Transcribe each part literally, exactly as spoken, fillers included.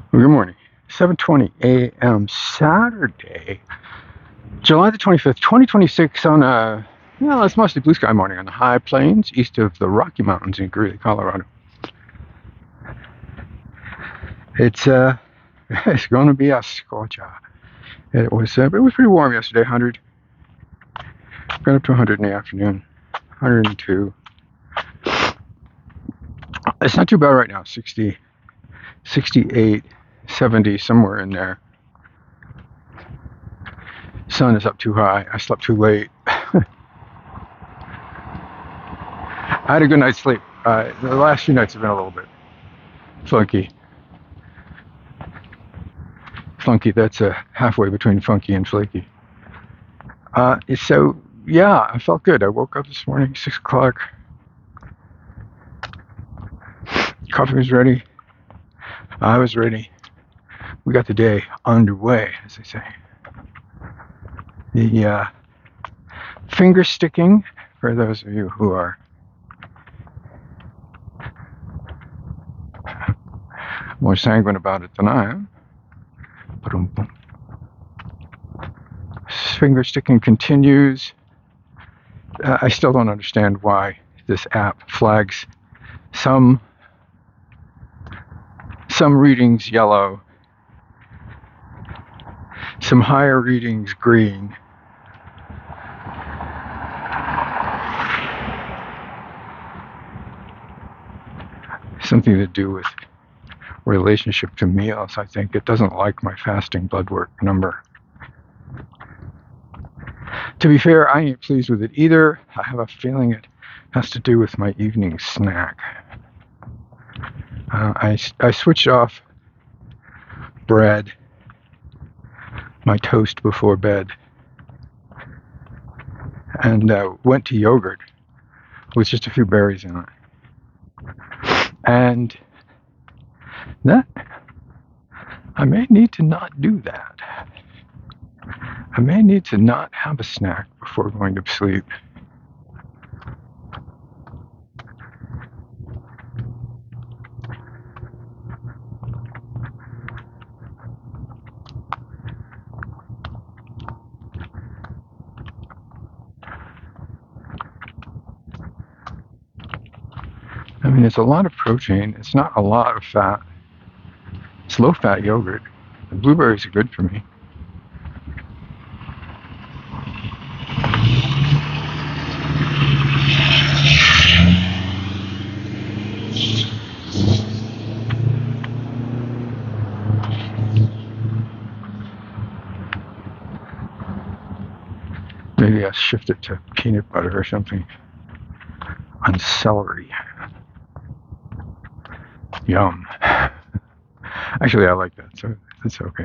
Well, good morning. seven twenty a m Saturday, July the twenty-fifth, twenty twenty-six on a, well, it's mostly blue sky morning on the high plains east of the Rocky Mountains in Greeley, Colorado. It's uh, it's going to be a scorcher. It was uh, it was pretty warm yesterday, one hundred. Got up to one hundred in the afternoon, one hundred two. It's not too bad right now, sixty, sixty-eight, seventy, somewhere in there. Sun is up too high. I slept too late. I had a good night's sleep. Uh, the last few nights have been a little bit funky. Funky, that's uh, halfway between funky and flaky. Uh, so, yeah, I felt good. I woke up this morning, six o'clock. Coffee was ready. I was ready. We got the day underway, as they say. The uh, finger sticking, for those of you who are more sanguine about it than I am. Finger sticking continues. Uh, I still don't understand why this app flags some some readings yellow, some higher readings green. Something to do with relationship to meals, I think. It doesn't like my fasting blood work number. To be fair, I ain't pleased with it either. I have a feeling it has to do with my evening snack. Uh, I, I switched off bread, my toast before bed, and uh, went to yogurt with just a few berries in it. And that, I may need to not do that. I may need to not have a snack before going to sleep. I mean, it's a lot of protein. It's not a lot of fat. It's low-fat yogurt. The blueberries are good for me. Maybe I'll shift it to peanut butter or something on celery. Yum. Actually, I like that, so that's okay.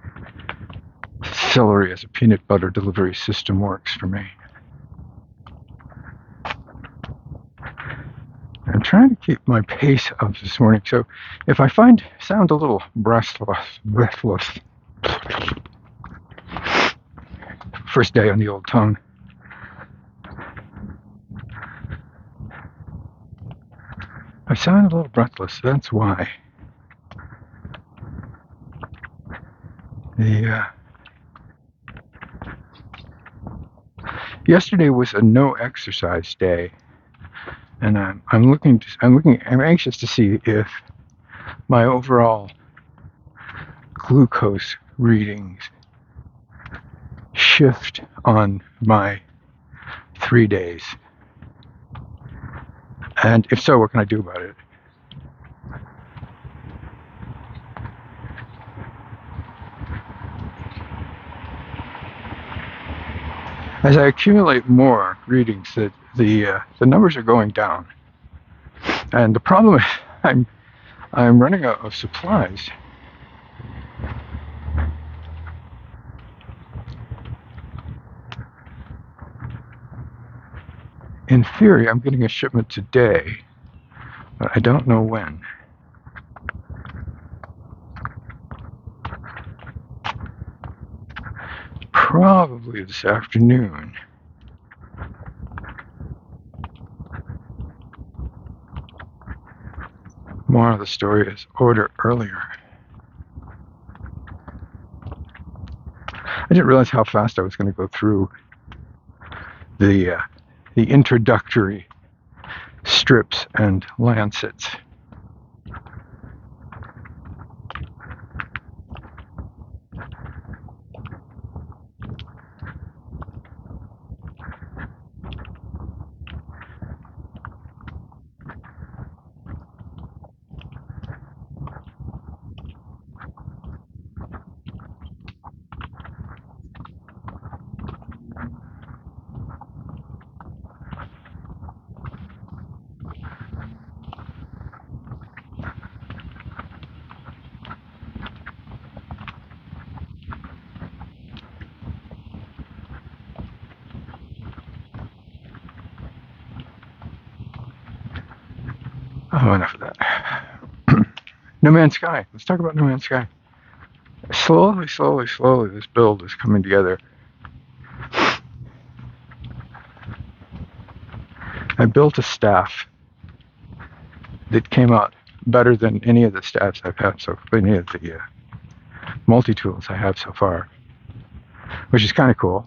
Celery as a peanut butter delivery system works for me. I'm trying to keep my pace up this morning, so if I find sound a little breathless, breathless, first day on the old tongue, I sound a little breathless. That's why. The uh, yesterday was a no exercise day, and I'm I'm looking to, I'm looking I'm anxious to see if my overall glucose readings shift on my three days, and if so, what can I do about it? As I accumulate more readings, that the uh, the numbers are going down, and the problem is I'm I'm running out of supplies. In theory, I'm getting a shipment today, but I don't know when. Probably this afternoon. More of the story is order earlier. I didn't realize how fast I was going to go through the uh, the introductory strips and lancets. Oh, enough of that. No Man's Sky. Let's talk about No Man's Sky. Slowly, slowly, slowly, this build is coming together. I built a staff that came out better than any of the staffs I've had so far, any of the uh, multi-tools I have so far, which is kind of cool.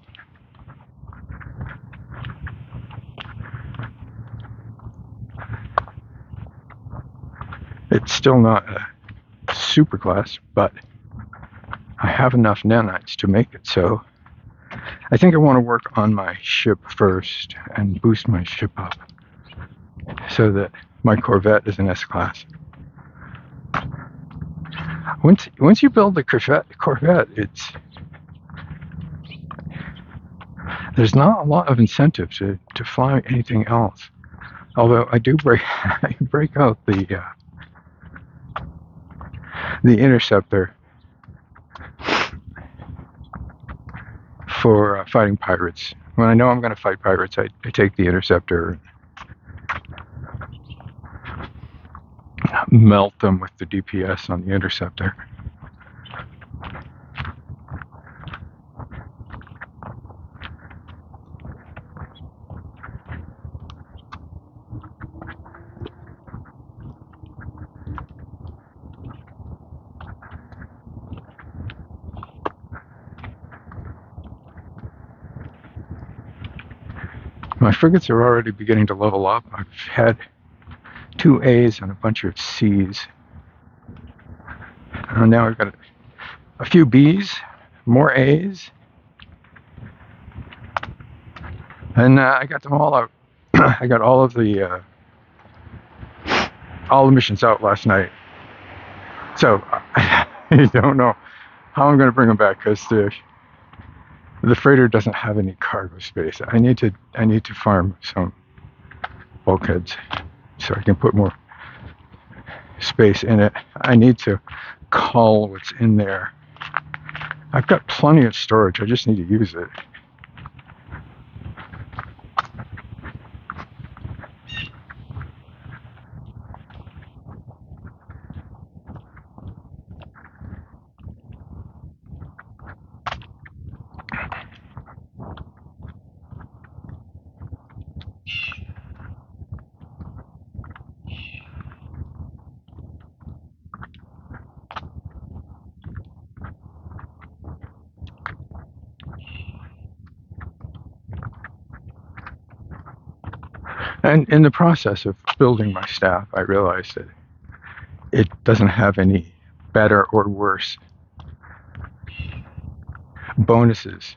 It's still not a super class, but I have enough nanites to make it so. I think I want to work on my ship first and boost my ship up so that my Corvette is an S-class. Once once you build the Corvette, Corvette, it's there's not a lot of incentive to, to fly anything else. Although I do break I break out the uh, the Interceptor for uh, fighting pirates. When I know I'm going to fight pirates, I, I take the Interceptor and melt them with the D P S on the Interceptor. My frigates are already beginning to level up. I've had two A's and a bunch of C's. And now I've got a, a few B's, more A's. And uh, I got them all out. I got all of the uh, all the missions out last night. So I don't know how I'm going to bring them back because the the freighter doesn't have any cargo space. I need to I need to farm some bulkheads so I can put more space in it. I need to cull what's in there. I've got plenty of storage. I just need to use it. And in the process of building my staff, I realized that it doesn't have any better or worse bonuses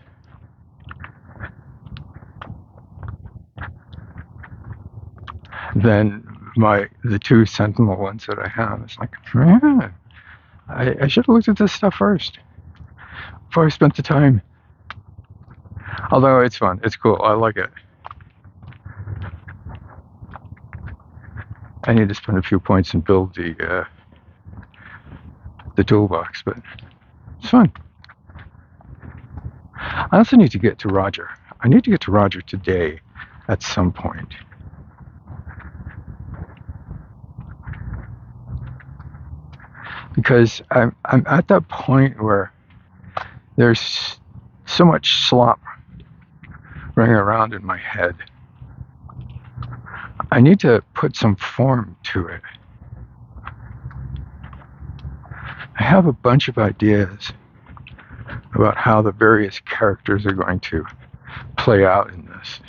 than my the two Sentinel ones that I have. It's like, yeah, I, I should have looked at this stuff first before I spent the time. Although it's fun, it's cool, I like it. I need to spend a few points and build the uh, the toolbox, but it's fun. I also need to get to Roger. I need to get to Roger today at some point. Because I'm, I'm at that point where there's so much slop running around in my head. I need to put some form to it. I have a bunch of ideas about how the various characters are going to play out in this.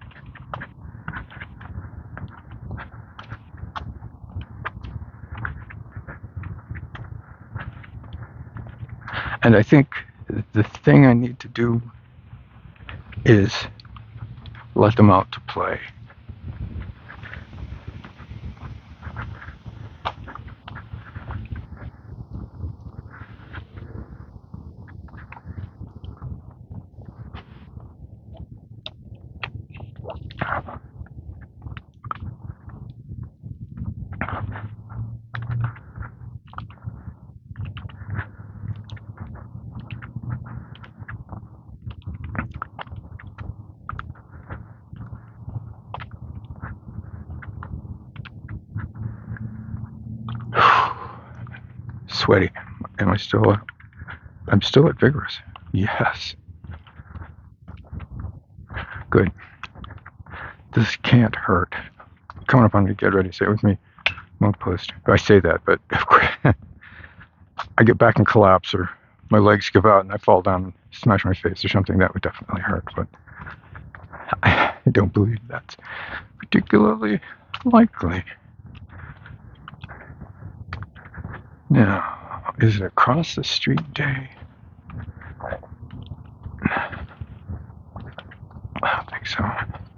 And I think the thing I need to do is let them out to play. Sweaty. Am I still up? I'm still at vigorous. Yes. Good. This can't hurt. Coming up on me, get ready, say it with me. Monk post. I say that, but of course, I get back and collapse, or my legs give out and I fall down and smash my face or something. That would definitely hurt, but I don't believe that's particularly likely. Now, is it across the street day? I don't think so.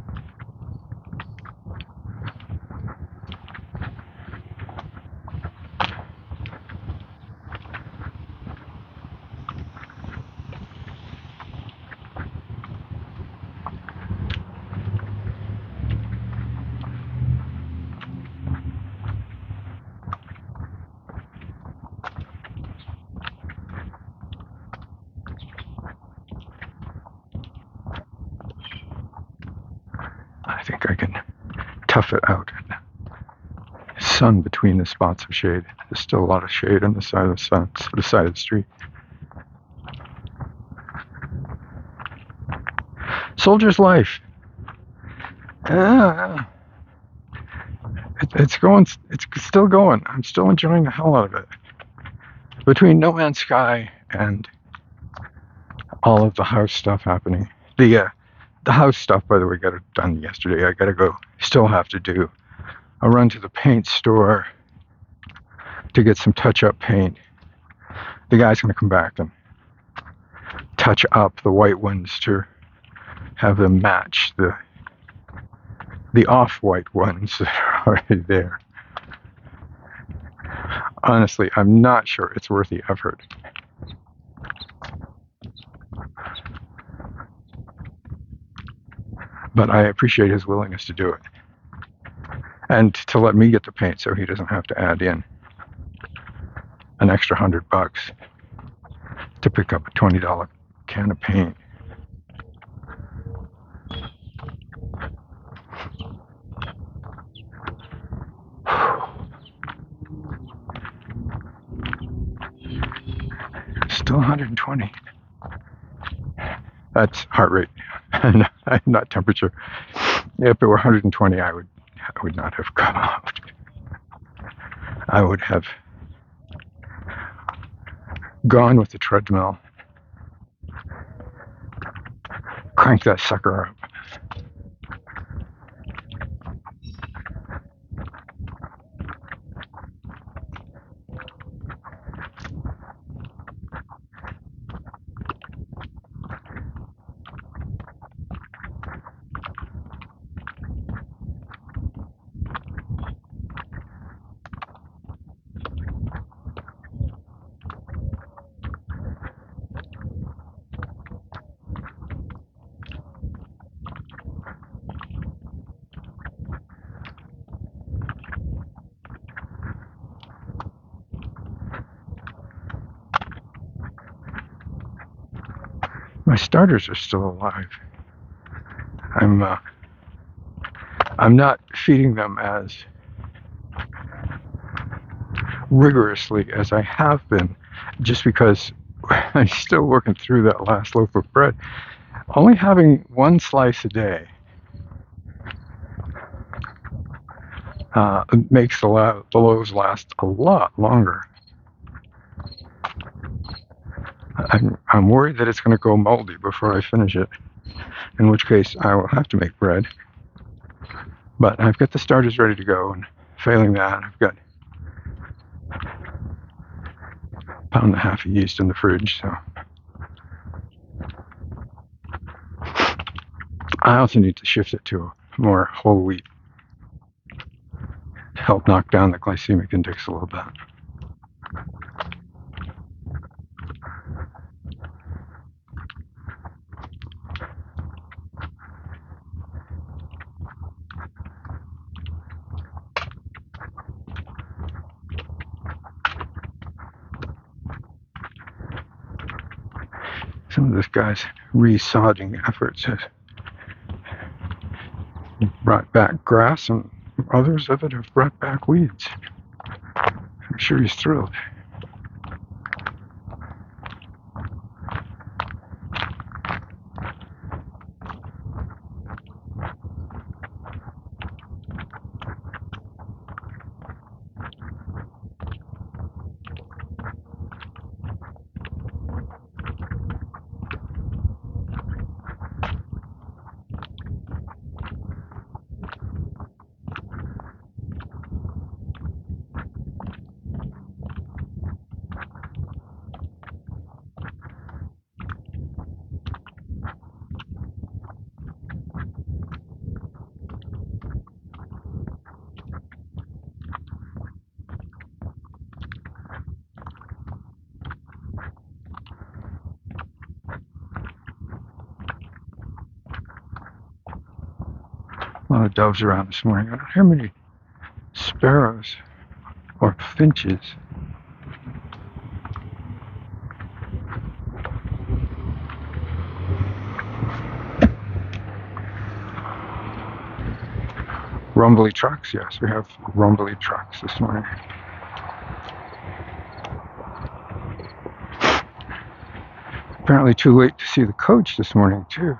I think I can tough it out. Sun between the spots of shade. There's still a lot of shade on the side of the sun, the side of the street. Soldier's life. Yeah, it, it's going. It's still going. I'm still enjoying the hell out of it. Between No Man's Sky and all of the house stuff happening. The uh, the house stuff, by the way, got it done yesterday. I gotta go. Still have to do a run to the paint store to get some touch-up paint. The guy's gonna come back and touch up the white ones to have them match the the off-white ones that are already there. Honestly, I'm not sure it's worth the effort. But I appreciate his willingness to do it. And to let me get the paint so he doesn't have to add in an extra hundred bucks to pick up a twenty dollar can of paint. Still one hundred twenty. That's heart rate, not temperature. If it were one hundred twenty, I would, I would not have come out. I would have gone with the treadmill, cranked that sucker up. My starters are still alive. I'm uh, I'm not feeding them as rigorously as I have been, just because I'm still working through that last loaf of bread. Only having one slice a day uh, makes the, la- the loaves last a lot longer. I'm, I'm worried that it's going to go moldy before I finish it, in which case I will have to make bread. But I've got the starters ready to go, and failing that, I've got a pound and a half of yeast in the fridge. So I also need to shift it to more whole wheat to help knock down the glycemic index a little bit. Some of this guy's resodding efforts have brought back grass, and others of it have brought back weeds. I'm sure he's thrilled. A lot of doves around this morning. I don't hear many sparrows or finches. Rumbly trucks, yes, we have rumbly trucks this morning. Apparently too late to see the coach this morning, too.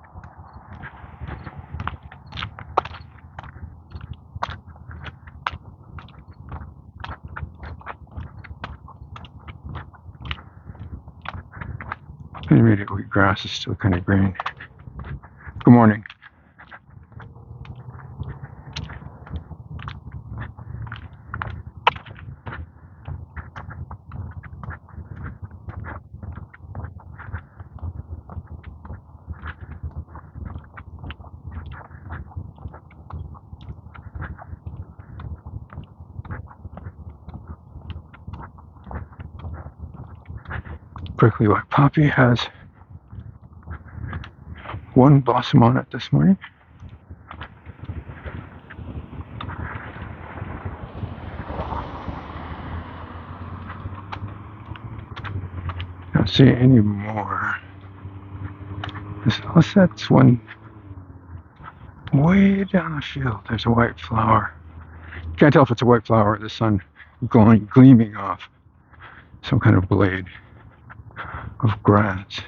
Intermediate wheat grass is still kind of green. Good morning. Prickly white poppy has one blossom on it this morning. Don't see any more. Unless that's one way down the field. There's a white flower. Can't tell if it's a white flower or the sun glowing, gleaming off some kind of blade of grass.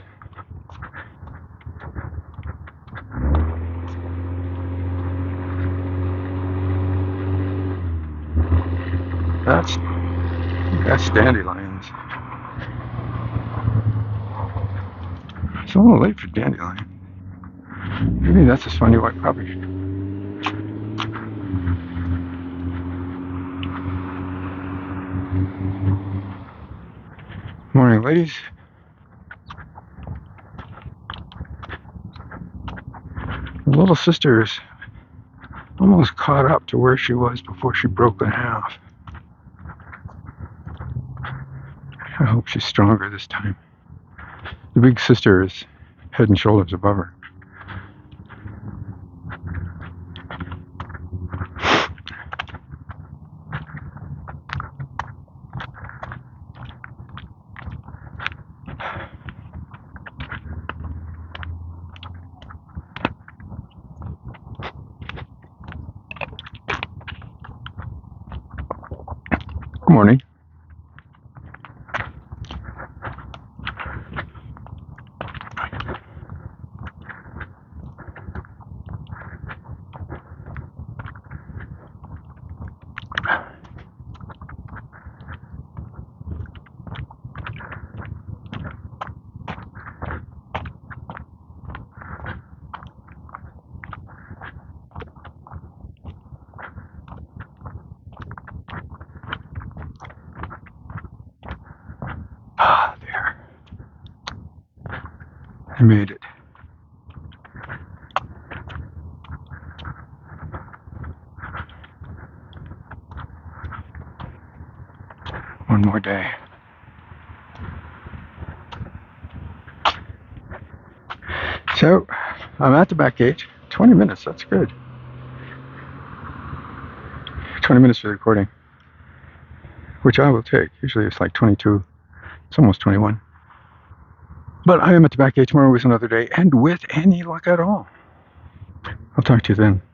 That's that's dandelions. It's a little late for dandelion. Maybe that's a funny white poppy. Morning, ladies. The little sister is almost caught up to where she was before she broke in half. I hope she's stronger this time. The big sister is head and shoulders above her. Good morning. I made it. One more day. So, I'm at the back gate. twenty minutes, that's good. twenty minutes for the recording, which I will take. Usually it's like twenty-two. It's almost twenty-one. But I am at the back gate. Tomorrow is another day, and with any luck at all. I'll talk to you then.